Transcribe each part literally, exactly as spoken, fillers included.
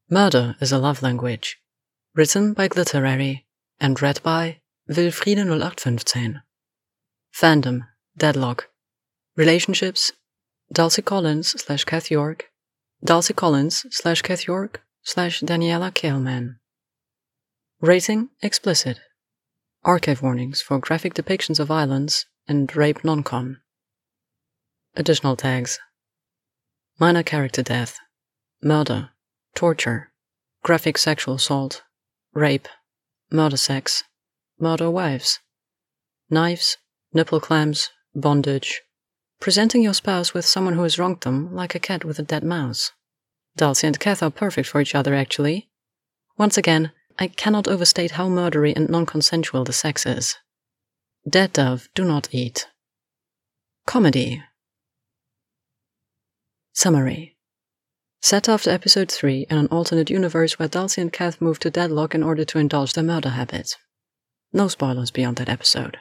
Murder is a Love Language. Written by Glitterary and read by Wilfriede null acht fünfzehn. Fandom, Deadlock. Relationships, Dulcie Collins slash Kath York, Dulcie Collins slash Kath York slash Daniela Kaleman. Rating, explicit. Archive warnings for graphic depictions of violence and rape non-con. Additional tags. Minor character death, murder, torture, graphic sexual assault, rape, murder sex, murder wives, knives, nipple clamps, bondage, presenting your spouse with someone who has wronged them like a cat with a dead mouse. Dulcie and Kath are perfect for each other, actually. Once again, I cannot overstate how murdery and non-consensual the sex is. Dead dove, do not eat. Comedy. Summary. Set after episode three in an alternate universe where Dulcie and Kath move to Deadlock in order to indulge their murder habit. No spoilers beyond that episode.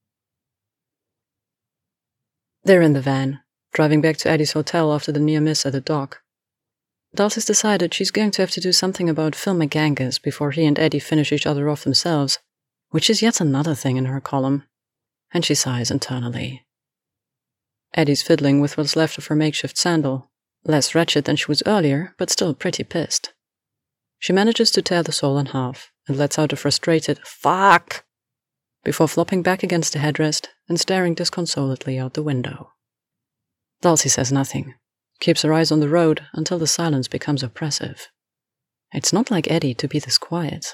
They're in the van, driving back to Eddie's hotel after the near miss at the dock. Dulcie's decided she's going to have to do something about Phil McGangus before he and Eddie finish each other off themselves, which is yet another thing in her column, and she sighs internally. Eddie's fiddling with what's left of her makeshift sandal, less wretched than she was earlier, but still pretty pissed. She manages to tear the sole in half and lets out a frustrated "fuck" before flopping back against the headrest and staring disconsolately out the window. Dulcie says nothing, keeps her eyes on the road until the silence becomes oppressive. It's not like Eddie to be this quiet.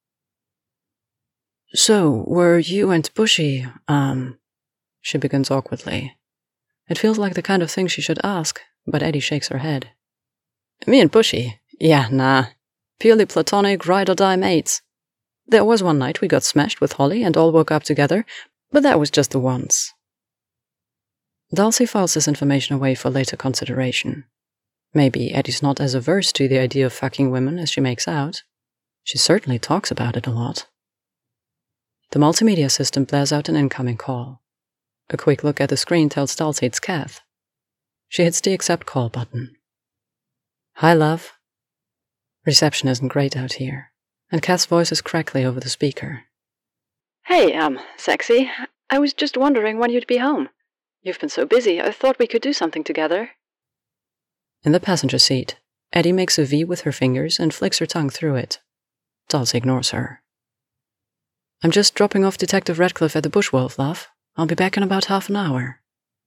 "So, were you and Bushy, um," she begins awkwardly. It feels like the kind of thing she should ask, but Eddie shakes her head. "Me and Bushy? Yeah, nah. Purely platonic, ride-or-die mates. There was one night we got smashed with Holly and all woke up together, but that was just the once." Dulcie files this information away for later consideration. Maybe Eddie's not as averse to the idea of fucking women as she makes out. She certainly talks about it a lot. The multimedia system blares out an incoming call. A quick look at the screen tells Dulcie it's Kath. She hits the accept call button. "Hi, love." Reception isn't great out here, and Kath's voice is crackly over the speaker. "Hey, um, sexy. I was just wondering when you'd be home. You've been so busy, I thought we could do something together." In the passenger seat, Eddie makes a V with her fingers and flicks her tongue through it. Dulcie ignores her. "I'm just dropping off Detective Radcliffe at the Bushwolf, love. I'll be back in about half an hour."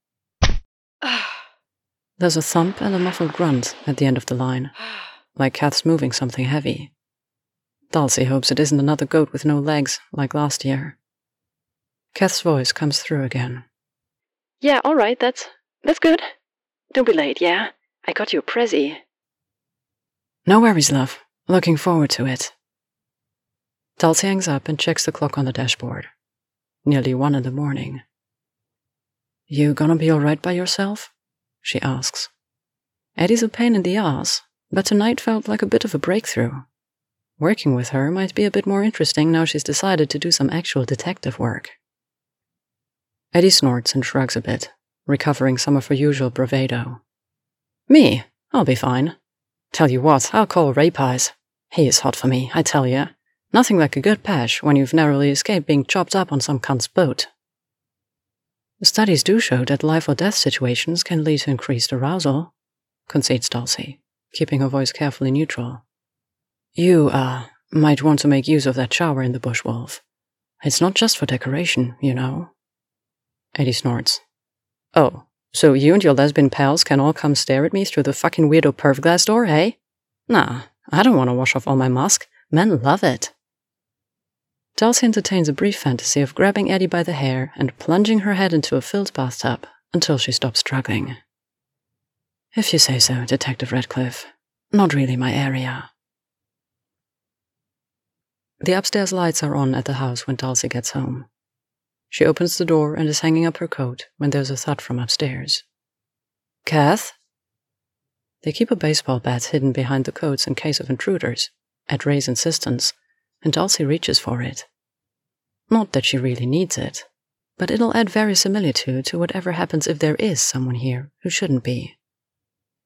There's a thump and a muffled grunt at the end of the line, like Kath's moving something heavy. Dulcie hopes it isn't another goat with no legs, like last year. Kath's voice comes through again. "Yeah, all right, that's, that's good. Don't be late, yeah? I got you a prezi." "No worries, love. Looking forward to it." Dulcie hangs up and checks the clock on the dashboard. Nearly one in the morning. "You gonna be alright by yourself?" she asks. Eddie's a pain in the ass, but tonight felt like a bit of a breakthrough. Working with her might be a bit more interesting now she's decided to do some actual detective work. Eddie snorts and shrugs a bit, recovering some of her usual bravado. "Me? I'll be fine. Tell you what, I'll call Ray Pies. He is hot for me, I tell ya. Nothing like a good pash when you've narrowly escaped being chopped up on some cunt's boat." "Studies do show that life-or-death situations can lead to increased arousal," concedes Dulcie, keeping her voice carefully neutral. "You, uh, might want to make use of that shower in the Bushwolf. It's not just for decoration, you know." Eddie snorts. "Oh, so you and your lesbian pals can all come stare at me through the fucking weirdo perv glass door, hey? Nah, I don't want to wash off all my musk. Men love it." Dulcie entertains a brief fantasy of grabbing Eddie by the hair and plunging her head into a filled bathtub until she stops struggling. "If you say so, Detective Radcliffe. Not really my area." The upstairs lights are on at the house when Dulcie gets home. She opens the door and is hanging up her coat when there's a thud from upstairs. "Kath?" They keep a baseball bat hidden behind the coats in case of intruders, at Ray's insistence, and Dulcie reaches for it. Not that she really needs it, but it'll add verisimilitude to whatever happens if there is someone here who shouldn't be.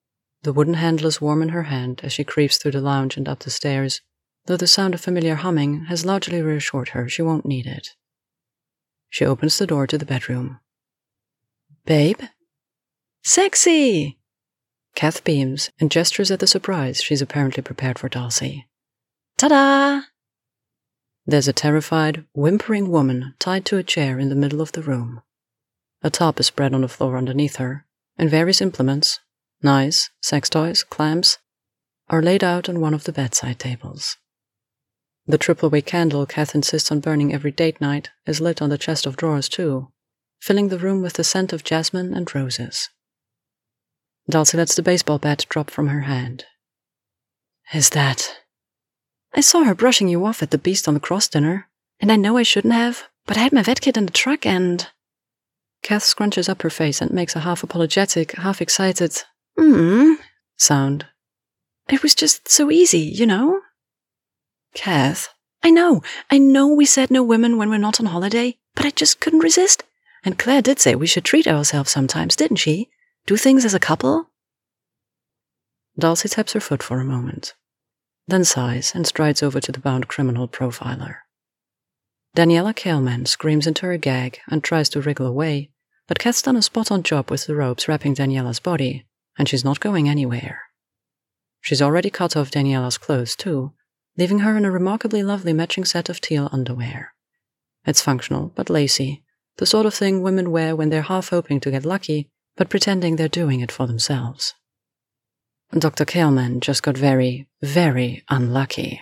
The wooden handle is warm in her hand as she creeps through the lounge and up the stairs, though the sound of familiar humming has largely reassured her she won't need it. She opens the door to the bedroom. "Babe?" "Sexy!" Kath beams and gestures at the surprise she's apparently prepared for Dulcie. "Ta-da!" There's a terrified, whimpering woman tied to a chair in the middle of the room. A top is spread on the floor underneath her, and various implements, knives, sex toys, clamps, are laid out on one of the bedside tables. The triple-wick candle Kath insists on burning every date night is lit on the chest of drawers too, filling the room with the scent of jasmine and roses. Dulcie lets the baseball bat drop from her hand. "Is that... I saw her brushing you off at the Beast on the Cross dinner, and I know I shouldn't have, but I had my vet kit in the truck and..." Kath scrunches up her face and makes a half-apologetic, half-excited, mm sound. "It was just so easy, you know?" "Kath..." I know, I know we said no women when we're not on holiday, but I just couldn't resist. And Claire did say we should treat ourselves sometimes, didn't she? Do things as a couple?" Dulcie taps her foot for a moment, then sighs and strides over to the bound criminal profiler. Daniela Kaleman screams into her gag and tries to wriggle away, but Kath's done a spot-on job with the ropes wrapping Daniela's body, and she's not going anywhere. She's already cut off Daniela's clothes too, leaving her in a remarkably lovely matching set of teal underwear. It's functional, but lacy, the sort of thing women wear when they're half hoping to get lucky, but pretending they're doing it for themselves. Doctor Kaleman just got very, very unlucky.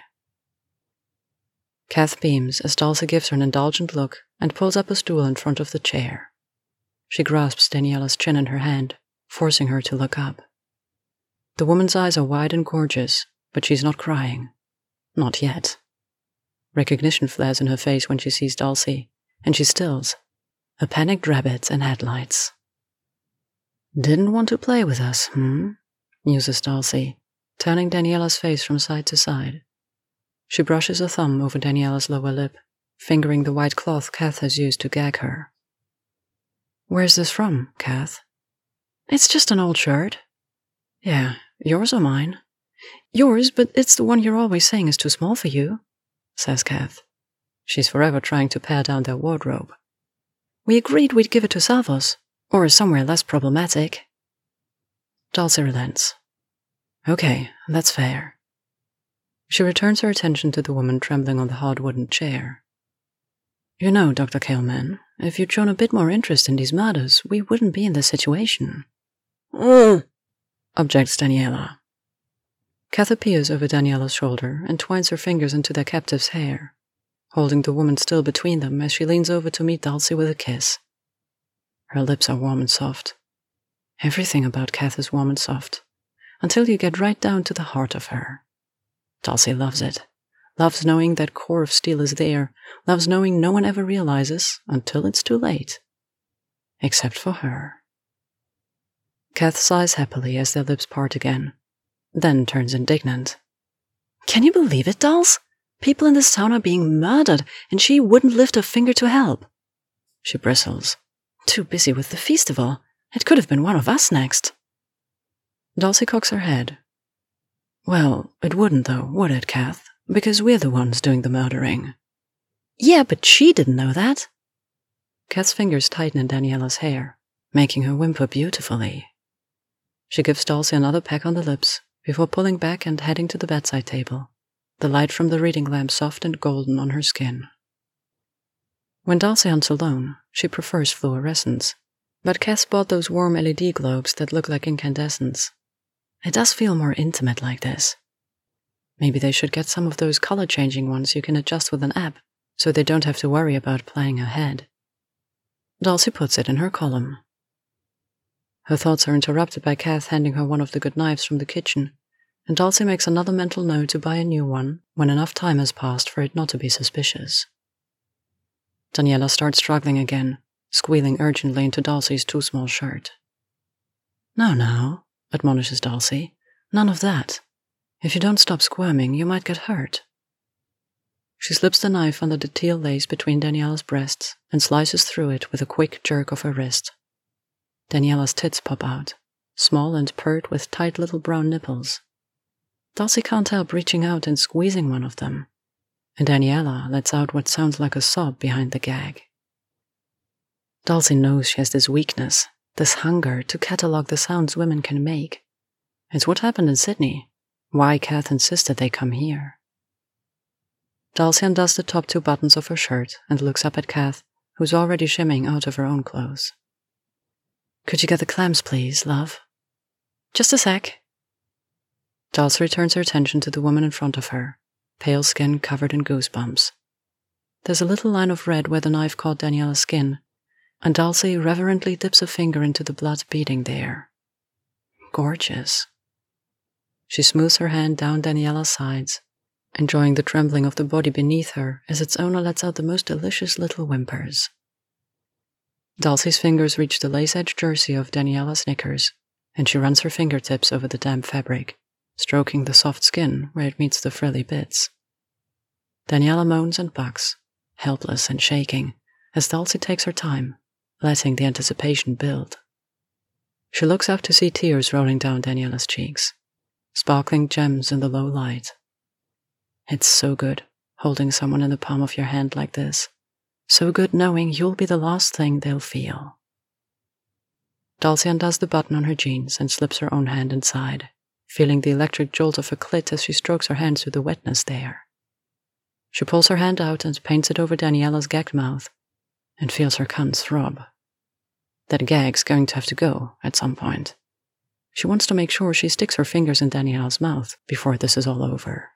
Kath beams as Dulcie gives her an indulgent look and pulls up a stool in front of the chair. She grasps Daniela's chin in her hand, forcing her to look up. The woman's eyes are wide and gorgeous, but she's not crying. Not yet. Recognition flares in her face when she sees Dulcie, and she stills, a panicked rabbit in headlights. "Didn't want to play with us, hmm?" muses Dulcie, turning Daniela's face from side to side. She brushes a thumb over Daniela's lower lip, fingering the white cloth Kath has used to gag her. "Where's this from, Kath?" "It's just an old shirt." "Yeah, yours or mine?" "Yours, but it's the one you're always saying is too small for you," says Kath. She's forever trying to pare down their wardrobe. "We agreed we'd give it to Salvos, or somewhere less problematic." Dulcie relents. "Okay, that's fair." She returns her attention to the woman trembling on the hard wooden chair. "You know, Doctor Kaleman, if you'd shown a bit more interest in these murders, we wouldn't be in this situation." "Mm," objects Daniela. Kath appears over Daniela's shoulder and twines her fingers into their captive's hair, holding the woman still between them as she leans over to meet Dulcie with a kiss. Her lips are warm and soft. Everything about Kath is warm and soft, until you get right down to the heart of her. Dulcie loves it, loves knowing that core of steel is there, loves knowing no one ever realizes until it's too late. Except for her. Kath sighs happily as their lips part again, then turns indignant. "Can you believe it, Dulce? People in this town are being murdered, and she wouldn't lift a finger to help." She bristles. "Too busy with the festival. It could have been one of us next." Dulcie cocks her head. "Well, it wouldn't though, would it, Kath? Because we're the ones doing the murdering." "Yeah, but she didn't know that." Kath's fingers tighten in Daniela's hair, making her whimper beautifully. She gives Dulcie another peck on the lips before pulling back and heading to the bedside table, the light from the reading lamp soft and golden on her skin. When Dulcie hunts alone, she prefers fluorescence, but Kath bought those warm L E D globes that look like incandescents. It does feel more intimate like this. Maybe they should get some of those color-changing ones you can adjust with an app, so they don't have to worry about playing ahead. Dulcie puts it in her column. Her thoughts are interrupted by Kath handing her one of the good knives from the kitchen, and Dulcie makes another mental note to buy a new one when enough time has passed for it not to be suspicious. Daniela starts struggling again, squealing urgently into Dulcie's too small shirt. "No, no," admonishes Dulcie. "None of that. If you don't stop squirming, you might get hurt." She slips the knife under the teal lace between Daniela's breasts and slices through it with a quick jerk of her wrist. Daniela's tits pop out, small and pert with tight little brown nipples. Dulcie can't help reaching out and squeezing one of them, and Daniela lets out what sounds like a sob behind the gag. Dulcie knows she has this weakness, this hunger to catalog the sounds women can make. It's what happened in Sydney, why Kath insisted they come here. Dulcie undoes the top two buttons of her shirt and looks up at Kath, who's already shimmying out of her own clothes. Could you get the clams, please, love? Just a sec. Dulcie returns her attention to the woman in front of her, pale skin covered in goosebumps. There's a little line of red where the knife caught Daniela's skin, and Dulcie reverently dips a finger into the blood beading there. Gorgeous. She smooths her hand down Daniela's sides, enjoying the trembling of the body beneath her as its owner lets out the most delicious little whimpers. Dulcie's fingers reach the lace-edged jersey of Daniela's knickers, and she runs her fingertips over the damp fabric, stroking the soft skin where it meets the frilly bits. Daniela moans and bucks, helpless and shaking, as Dulcie takes her time, letting the anticipation build. She looks up to see tears rolling down Daniela's cheeks, sparkling gems in the low light. It's so good, holding someone in the palm of your hand like this. So good knowing you'll be the last thing they'll feel. Dulcie undoes the button on her jeans and slips her own hand inside, feeling the electric jolt of her clit as she strokes her hands through the wetness there. She pulls her hand out and paints it over Daniela's gagged mouth, and feels her cunt throb. That gag's going to have to go at some point. She wants to make sure she sticks her fingers in Daniela's mouth before this is all over.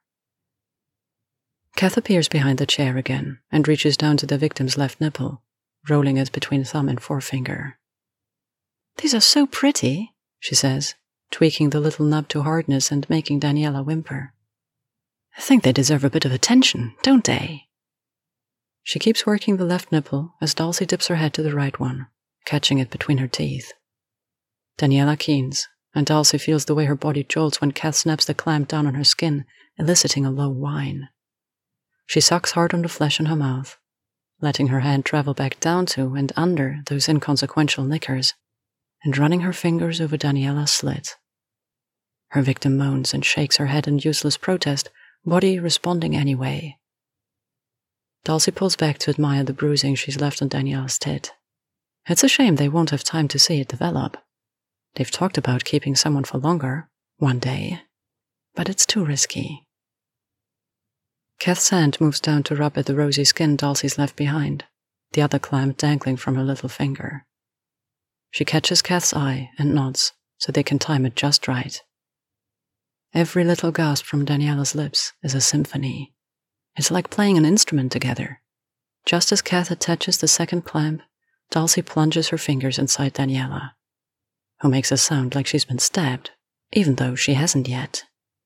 Kath appears behind the chair again and reaches down to the victim's left nipple, rolling it between thumb and forefinger. These are so pretty, she says, tweaking the little nub to hardness and making Daniela whimper. I think they deserve a bit of attention, don't they? She keeps working the left nipple as Dulcie dips her head to the right one, catching it between her teeth. Daniela keens, and Dulcie feels the way her body jolts when Kath snaps the clamp down on her skin, eliciting a low whine. She sucks hard on the flesh in her mouth, letting her hand travel back down to and under those inconsequential knickers, and running her fingers over Daniela's slit. Her victim moans and shakes her head in useless protest, body responding anyway. Dulcie pulls back to admire the bruising she's left on Daniela's tit. It's a shame they won't have time to see it develop. They've talked about keeping someone for longer, one day, but it's too risky. Kath's hand moves down to rub at the rosy skin Dulcie's left behind, the other clamp dangling from her little finger. She catches Kath's eye and nods so they can time it just right. Every little gasp from Daniela's lips is a symphony. It's like playing an instrument together. Just as Kath attaches the second clamp, Dulcie plunges her fingers inside Daniela, who makes a sound like she's been stabbed, even though she hasn't yet.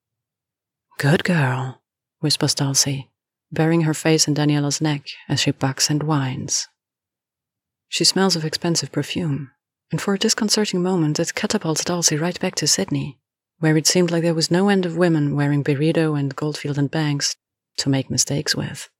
Good girl, whispers Dulcie, burying her face in Daniela's neck as she bucks and whines. She smells of expensive perfume, and for a disconcerting moment it catapults Dulcie right back to Sydney, where it seemed like there was no end of women wearing Burrito and Goldfield and Banks to make mistakes with.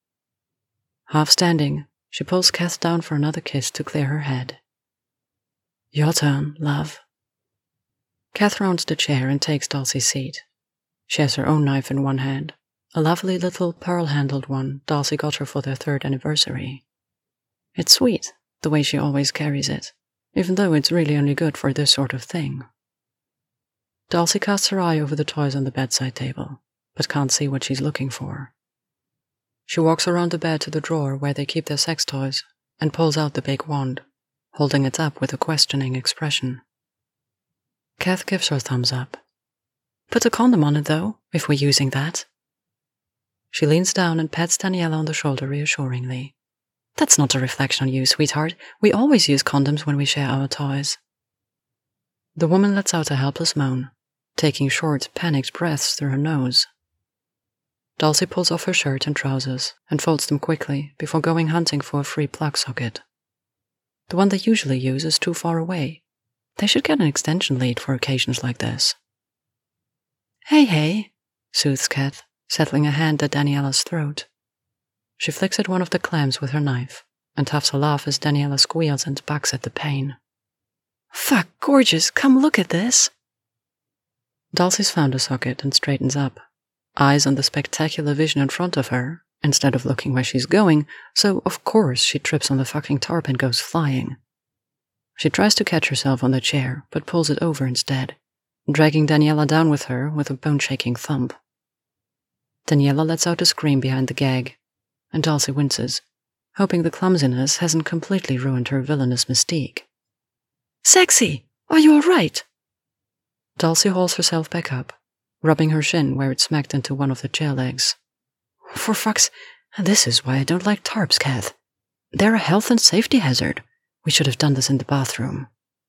Half standing, she pulls Kath down for another kiss to clear her head. Your turn, love. Kath rounds the chair and takes Dulcie's seat. She has her own knife in one hand, a lovely little pearl-handled one Dulcie got her for their third anniversary. It's sweet, the way she always carries it, even though it's really only good for this sort of thing. Dulcie casts her eye over the toys on the bedside table, but can't see what she's looking for. She walks around the bed to the drawer where they keep their sex toys and pulls out the big wand, holding it up with a questioning expression. Kath gives her thumbs up. Put a condom on it, though, if we're using that. She leans down and pats Daniela on the shoulder reassuringly. That's not a reflection on you, sweetheart. We always use condoms when we share our toys. The woman lets out a helpless moan, taking short, panicked breaths through her nose. Dulcie pulls off her shirt and trousers and folds them quickly before going hunting for a free plug socket. The one they usually use is too far away. They should get an extension lead for occasions like this. Hey, hey, soothes Kath, settling a hand at Daniela's throat. She flicks at one of the clams with her knife and huffs a laugh as Daniela squeals and bucks at the pain. Fuck, gorgeous, come look at this. Dulcie's found a socket and straightens up, eyes on the spectacular vision in front of her, instead of looking where she's going, so of course she trips on the fucking tarp and goes flying. She tries to catch herself on the chair, but pulls it over instead, dragging Daniela down with her with a bone-shaking thump. Daniela lets out a scream behind the gag, and Dulcie winces, hoping the clumsiness hasn't completely ruined her villainous mystique. Sexy! Are you all right? Dulcie hauls herself back up, rubbing her shin where it smacked into one of the chair legs. For fuck's... This is why I don't like tarps, Kath. They're a health and safety hazard. We should have done this in the bathroom.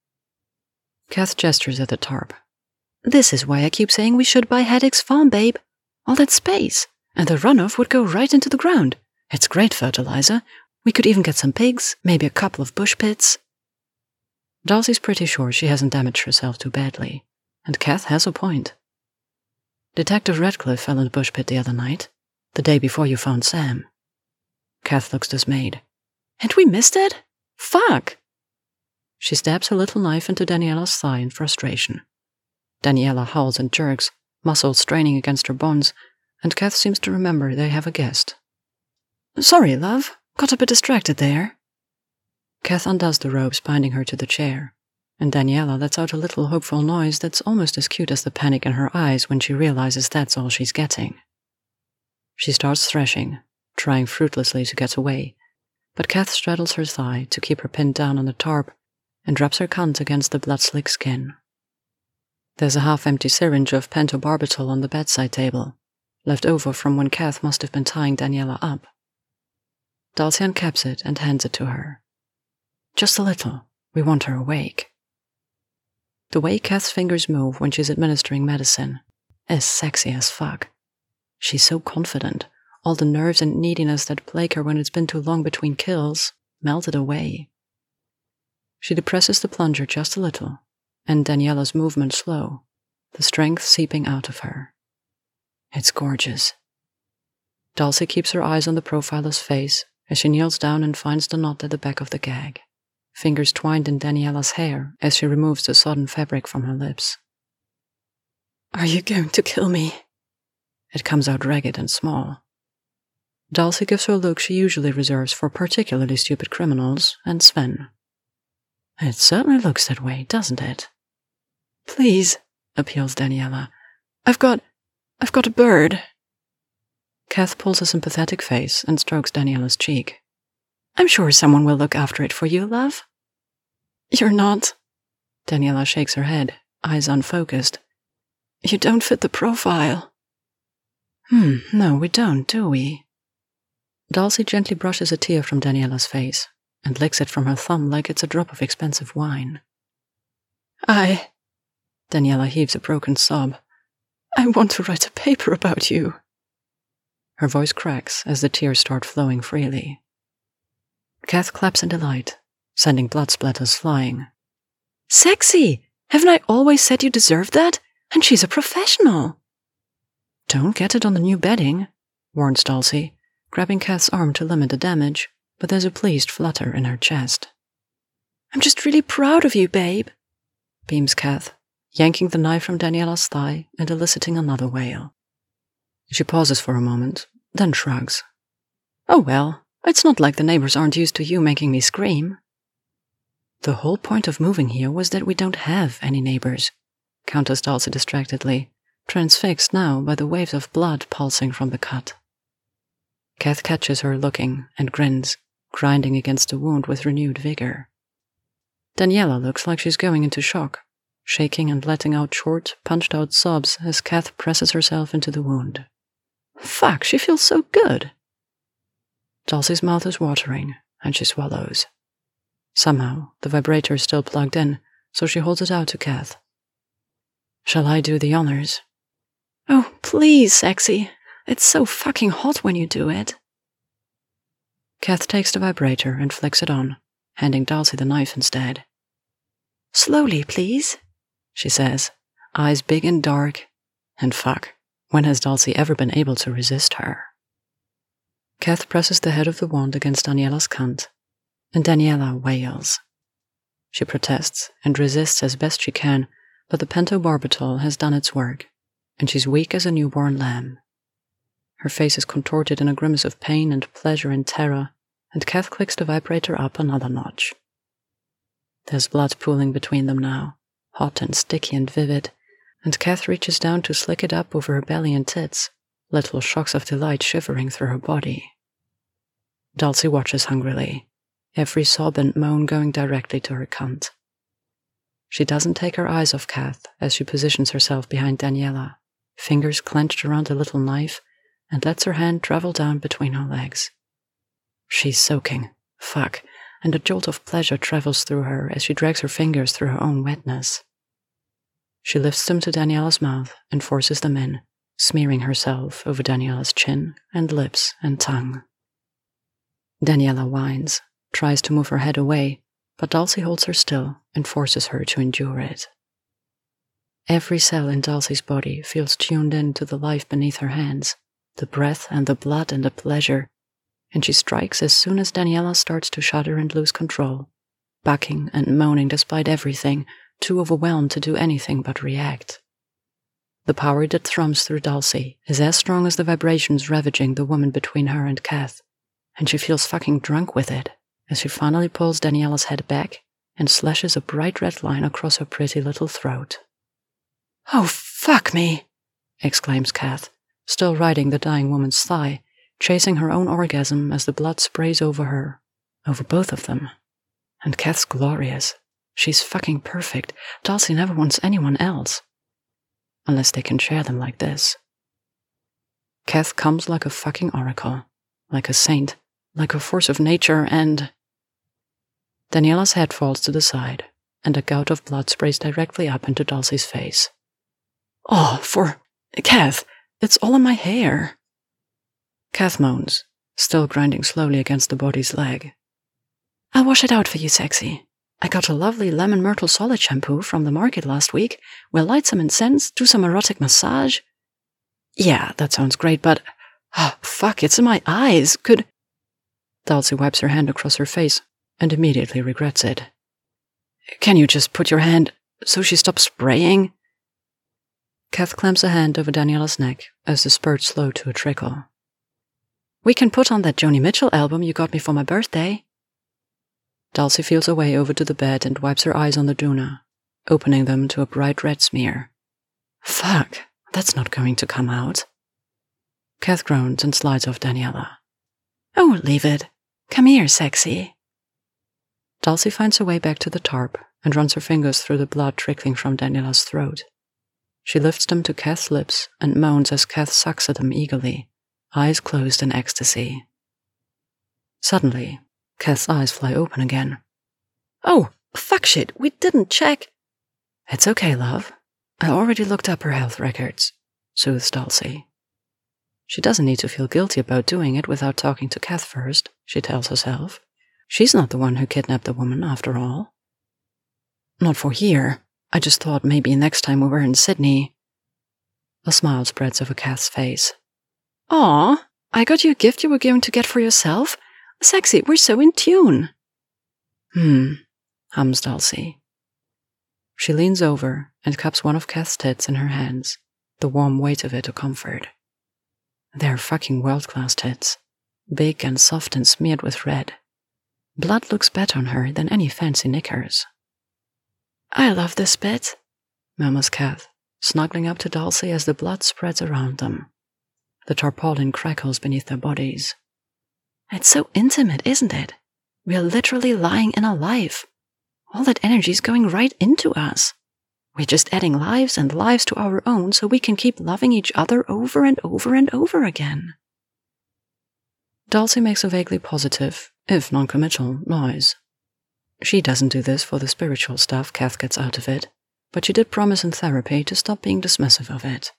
Kath gestures at the tarp. This is why I keep saying we should buy Haddock's farm, babe. All that space, and the runoff would go right into the ground. It's great fertilizer. We could even get some pigs, maybe a couple of bush pits. Dulcie's pretty sure she hasn't damaged herself too badly, and Kath has a point. Detective Radcliffe fell in the bush pit the other night, the day before you found Sam. Kath looks dismayed. And we missed it? Fuck! She stabs her little knife into Daniela's thigh in frustration. Daniela howls and jerks, muscles straining against her bonds, and Kath seems to remember they have a guest. Sorry, love. Got a bit distracted there. Kath undoes the ropes binding her to the chair, and Daniela lets out a little hopeful noise that's almost as cute as the panic in her eyes when she realizes that's all she's getting. She starts threshing, trying fruitlessly to get away, but Kath straddles her thigh to keep her pinned down on the tarp and drops her cunt against the blood-slick skin. There's a half-empty syringe of pentobarbital on the bedside table, left over from when Kath must have been tying Daniela up. Dulcie uncaps it and hands it to her. Just a little. We want her awake. The way Kath's fingers move when she's administering medicine is sexy as fuck. She's so confident. All the nerves and neediness that plague her when it's been too long between kills melted away. She depresses the plunger just a little, and Daniela's movement slow, the strength seeping out of her. It's gorgeous. Dulcie keeps her eyes on the profiler's face as she kneels down and finds the knot at the back of the gag, fingers twined in Daniela's hair as she removes the sodden fabric from her lips. Are you going to kill me? It comes out ragged and small. Dulcie gives her a look she usually reserves for particularly stupid criminals and Sven. It certainly looks that way, doesn't it? Please, appeals Daniela. I've got... I've got a bird. Kath pulls a sympathetic face and strokes Daniela's cheek. I'm sure someone will look after it for you, love. You're not. Daniela shakes her head, eyes unfocused. You don't fit the profile. Hmm, no, we don't, do we? Dulcie gently brushes a tear from Daniela's face and licks it from her thumb like it's a drop of expensive wine. I... Daniela heaves a broken sob. I want to write a paper about you. Her voice cracks as the tears start flowing freely. Kath claps in delight, sending blood splatters flying. Sexy! Haven't I always said you deserved that? And she's a professional. Don't get it on the new bedding, warns Dulcie, grabbing Kath's arm to limit the damage, but there's a pleased flutter in her chest. I'm just really proud of you, babe, beams Kath, yanking the knife from Daniela's thigh and eliciting another wail. She pauses for a moment, then shrugs. Oh well, it's not like the neighbors aren't used to you making me scream. The whole point of moving here was that we don't have any neighbors, counters Dulcie distractedly, transfixed now by the waves of blood pulsing from the cut. Kath catches her looking and grins, grinding against the wound with renewed vigor. Daniela looks like she's going into shock, shaking and letting out short, punched-out sobs as Kath presses herself into the wound. Fuck, she feels so good. Dulcie's mouth is watering, and she swallows. Somehow, the vibrator is still plugged in, so she holds it out to Kath. Shall I do the honors? Oh, please, sexy. It's so fucking hot when you do it. Kath takes the vibrator and flicks it on, handing Dulcie the knife instead. Slowly, please, she says, eyes big and dark. And fuck, when has Dulcie ever been able to resist her? Kath presses the head of the wand against Daniela's cunt, and Daniela wails. She protests and resists as best she can, but the pentobarbital has done its work, and she's weak as a newborn lamb. Her face is contorted in a grimace of pain and pleasure and terror, and Kath clicks the vibrator up another notch. There's blood pooling between them now, hot and sticky and vivid, and Kath reaches down to slick it up over her belly and tits, little shocks of delight shivering through her body. Dulcie watches hungrily, every sob and moan going directly to her cunt. She doesn't take her eyes off Kath as she positions herself behind Daniela, fingers clenched around a little knife, and lets her hand travel down between her legs. She's soaking. Fuck. And a jolt of pleasure travels through her as she drags her fingers through her own wetness. She lifts them to Daniela's mouth and forces them in, smearing herself over Daniela's chin and lips and tongue. Daniela whines, tries to move her head away, but Dulcie holds her still and forces her to endure it. Every cell in Dulcie's body feels tuned in to the life beneath her hands, the breath and the blood and the pleasure, and she strikes as soon as Daniela starts to shudder and lose control, bucking and moaning despite everything, too overwhelmed to do anything but react. The power that thrums through Dulcie is as strong as the vibrations ravaging the woman between her and Kath, and she feels fucking drunk with it as she finally pulls Daniela's head back and slashes a bright red line across her pretty little throat. "Oh, fuck me!" exclaims Kath, still riding the dying woman's thigh, chasing her own orgasm as the blood sprays over her, over both of them. And Kath's glorious. She's fucking perfect. Dulcie never wants anyone else. Unless they can share them like this. Kath comes like a fucking oracle, like a saint, like a force of nature, and... Daniela's head falls to the side, and a gout of blood sprays directly up into Dulcie's face. "Oh, for... Kath, it's all in my hair." Kath moans, still grinding slowly against the body's leg. "I'll wash it out for you, sexy. I got a lovely lemon myrtle solid shampoo from the market last week. We'll light some incense, do some erotic massage." "Yeah, that sounds great, but... Oh, fuck, it's in my eyes. Could..." Dulcie wipes her hand across her face and immediately regrets it. "Can you just put your hand so she stops spraying?" Kath clamps a hand over Daniela's neck as the spurts slow to a trickle. "We can put on that Joni Mitchell album you got me for my birthday." Dulcie feels her way over to the bed and wipes her eyes on the doona, opening them to a bright red smear. "Fuck, that's not going to come out." Kath groans and slides off Daniela. "Oh, leave it. Come here, sexy." Dulcie finds her way back to the tarp and runs her fingers through the blood trickling from Daniela's throat. She lifts them to Kath's lips and moans as Kath sucks at them eagerly, eyes closed in ecstasy. Suddenly, Kath's eyes fly open again. "Oh, fuck shit, we didn't check." "It's okay, love. I already looked up her health records," soothes Dulcie. She doesn't need to feel guilty about doing it without talking to Kath first, she tells herself. She's not the one who kidnapped the woman, after all. "Not for here. I just thought maybe next time we were in Sydney." A smile spreads over Kath's face. "Aw, I got you a gift you were going to get for yourself? Sexy, we're so in tune." Hmm, hums Dulcie. She leans over and cups one of Kath's tits in her hands, the warm weight of it a comfort. They're fucking world-class tits, big and soft and smeared with red. Blood looks better on her than any fancy knickers. "I love this bit," murmurs Kath, snuggling up to Dulcie as the blood spreads around them. The tarpaulin crackles beneath their bodies. "It's so intimate, isn't it? We're literally lying in a life. All that energy's going right into us. We're just adding lives and lives to our own so we can keep loving each other over and over and over again." Dulcie makes a vaguely positive, if non-committal, noise. She doesn't do this for the spiritual stuff Kath gets out of it, but she did promise in therapy to stop being dismissive of it.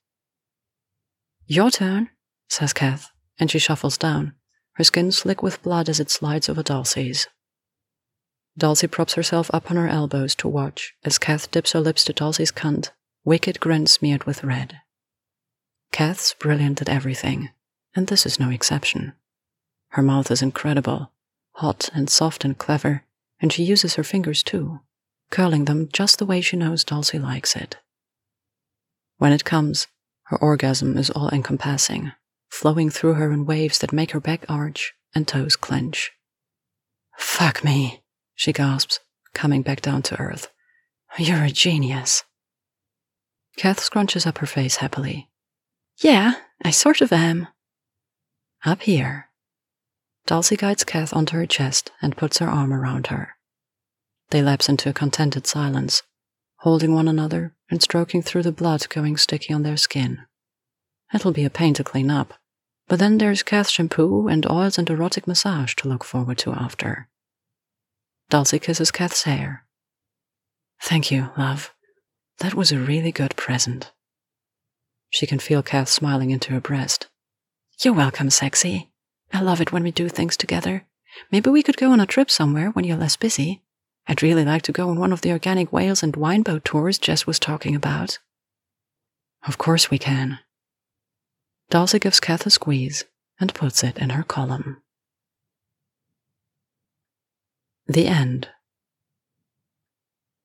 "Your turn," says Kath, and she shuffles down, her skin slick with blood as it slides over Dulcie's. Dulcie props herself up on her elbows to watch as Kath dips her lips to Dulcie's cunt, wicked grin smeared with red. Kath's brilliant at everything, and this is no exception. Her mouth is incredible, hot and soft and clever, and she uses her fingers too, curling them just the way she knows Dulcie likes it. When it comes, her orgasm is all-encompassing, flowing through her in waves that make her back arch and toes clench. "Fuck me," she gasps, coming back down to earth. "You're a genius." Kath scrunches up her face happily. "Yeah, I sort of am." Up here. Dulcie guides Kath onto her chest and puts her arm around her. They lapse into a contented silence, holding one another and stroking through the blood going sticky on their skin. It'll be a pain to clean up, but then there's Kath's shampoo and oils and erotic massage to look forward to after. Dulcie kisses Kath's hair. "Thank you, love. That was a really good present." She can feel Kath smiling into her breast. "You're welcome, sexy. I love it when we do things together. Maybe we could go on a trip somewhere when you're less busy. I'd really like to go on one of the organic whales and wine boat tours Jess was talking about." "Of course we can." Dulcie gives Kath a squeeze and puts it in her column. The end.